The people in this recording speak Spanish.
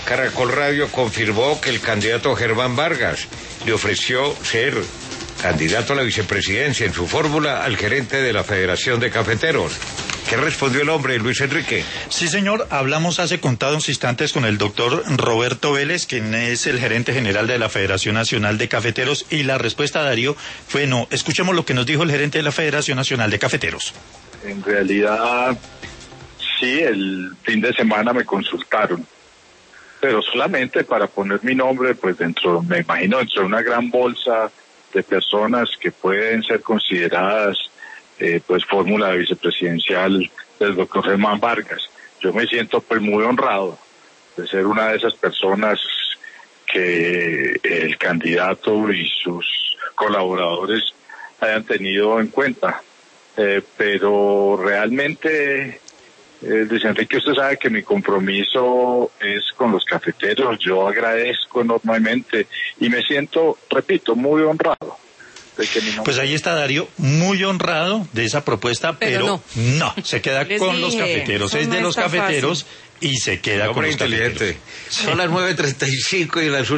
Caracol Radio confirmó que el candidato Germán Vargas le ofreció ser candidato a la vicepresidencia en su fórmula al gerente de la Federación de Cafeteros. ¿Qué respondió el hombre, Luis Enrique? Sí, señor. Hablamos hace contados instantes con el doctor Roberto Vélez, quien es el gerente general de la Federación Nacional de Cafeteros, y la respuesta, Darío, fue no. Escuchemos lo que nos dijo el gerente de la Federación Nacional de Cafeteros. En realidad, sí, el fin de semana me consultaron, pero solamente para poner mi nombre, pues me imagino, dentro de una gran bolsa de personas que pueden ser consideradas pues fórmula de vicepresidencial del doctor Germán Vargas. Yo me siento pues muy honrado de ser una de esas personas que el candidato y sus colaboradores hayan tenido en cuenta. Pero realmente, Luis Enrique, usted sabe que mi compromiso es con los cafeteros. Yo agradezco enormemente y me siento, repito, muy honrado. Pues ahí está, Darío, muy honrado de esa propuesta, pero no, se queda con los cafeteros, es de los cafeteros y se queda con los cafeteros. Son las 9:35 y las